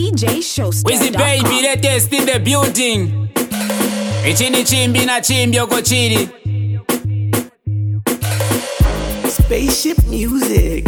DJ Showstar. Wizzy baby, latest in the building. Ichini chimbi na chimbi oko chiri. Spaceship music.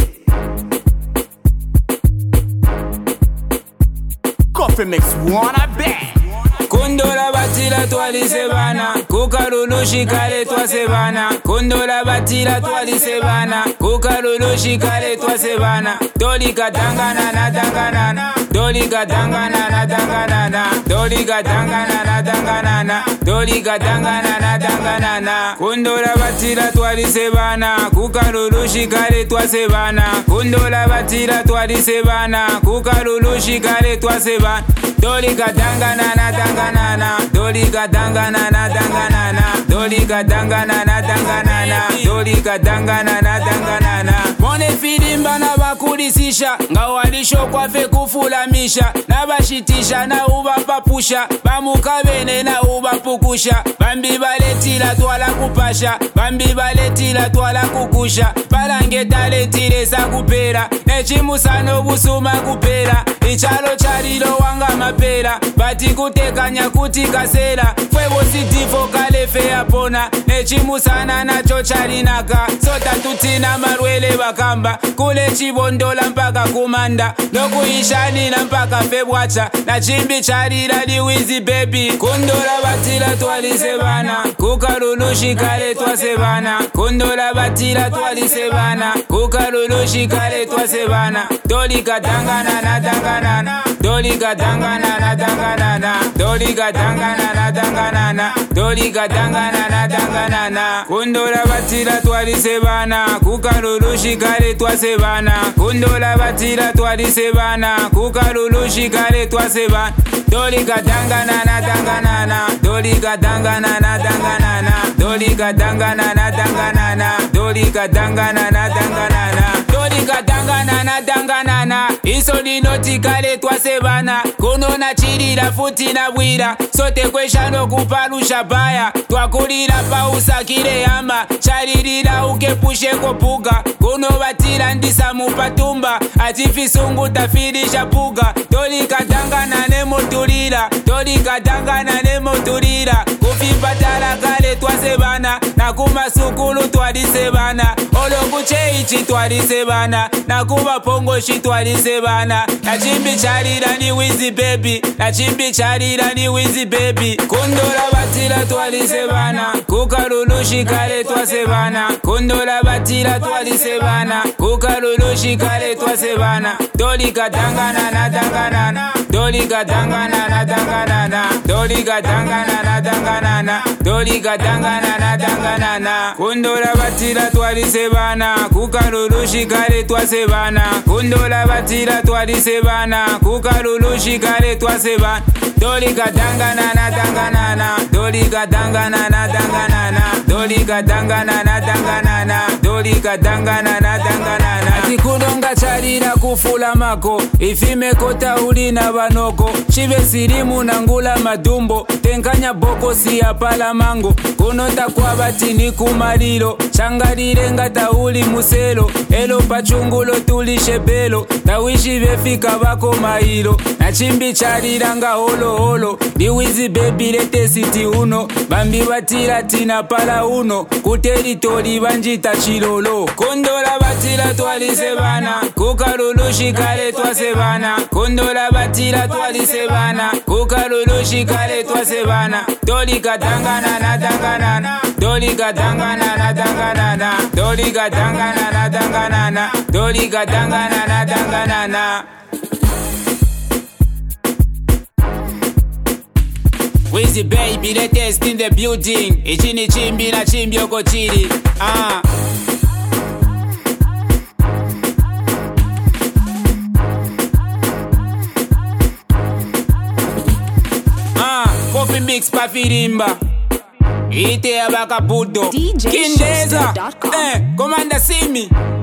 Coffee mix wanna bang. Kundola batila twali sebana, kukarulushi kale twa sebana. Kundola batila twali sebana, kukarulushi kale twa sebana. Doli katangana na tanganana, doli katangana na tanganana, doli katangana na tanganana, doli katangana na tanganana. Kundola batila twali sebana, kukarulushi kale twa sebana. Kundola batila twali sebana, kukarulushi kale twa sebana. Doli katangana na tanganana, doli katangana na tanganana, doli katangana na tanganana, doli katangana na tanganana. Mone filimba na bakulisisha, nga walisho kwafe kufulamisha, na bashitisha na ubapapusha, bamukabene na ubapukusha, bambi baletila twala kupasha, bambi baletila twala kukusha, balange taletile sa kupera, nechimusano busuma kupera, ichalo charilo wanga mapera, bati kutekanya kuti kasera, fwebo sitifo kalefe apona, nechimusana nacho charinaka, sota tutina marwele bakamba, kule chibondola mpaka kumanda, nokuishani na mpaka febwacha, na chimbi charira li Wizzy baby. Kundola batila twali sebana, kukarulushi kale twa sebana. Kundola batila twali sebana, kukarulushi kale twa sebana. Doli katangana na tanganana, doli katangana na tanganana, doli katangana na tanganana, doli katangana na tanganana. Kundola batila twali sebana, kukarulushi kale twa sebana. Kundola batila twali sebana, kukarulushi kale twa sebana. Doli katangana na tanganana, doli katangana na tanganana, doli katangana na tanganana, doli katangana na tanganana, doli katangana na tanganana. Iso dinoti kale twa sebana, kuno na chirira futi na bwira, sote kweshano kuparusha baya, twakulira pausa kile yama, charirira ukepushe kopuga, kuno batira ndisa mupatumba, atifisungu tafirisha puga. Doli katangana ne motulira, doli katangana ne motulira, kufipatala kale twa sebana, na kumasukulu twali sebana, olokucheichi twali sebana, na kuba pongoshi twali sebana, na chimbi charira ni Wizzy baby, na chimbi charira ni Wizzy baby. Kundola batila twali sebana, kukarulushi kale twa sebana. Kundola batila twali sebana, kukarulushi kale twa sebana. Doli katangana na tanganana, doli katangana na tanganana, doli katangana na tanganana, doli katangana na tanganana. Kundola batila twali sebana, kukarulushi kale twa sebana. Kundola batila twali sebana, kukarulushi kale twa sebana. Doli katangana na tanganana, doli katangana na tanganana, doli katangana na tanganana, doli katangana na tanganana. Atikudonga charira kufula mako, ifime kota uli na banoko, chive sirimu na ngula madumbo, tenkanya boko siya pala mango, kunota kwa batini kumarilo, changarire ngata uli muselo, elo pachungulo tulishe belo, tawishi vefika bako mailo, na chimbi charira nga holo holo, di Wizzy baby lete siti uno, bambi batira tina pala uno, kuteritori banjita chilolo. Kundola batila twali sebana, kukarulushi kale twa sebana. Kundola batila twali sebana, kukarulushi kale twa sebana. Doli katangana na tanganana, doli katangana na tanganana, doli katangana na tanganana, doli katangana na tanganana. Wizzy baby, latest in the building. Ichini chimbi na chimbi oko chiri. Coffee mix pa firimba, ite abaka budo DJ Kindeza, Showstar.com. Commander Simi.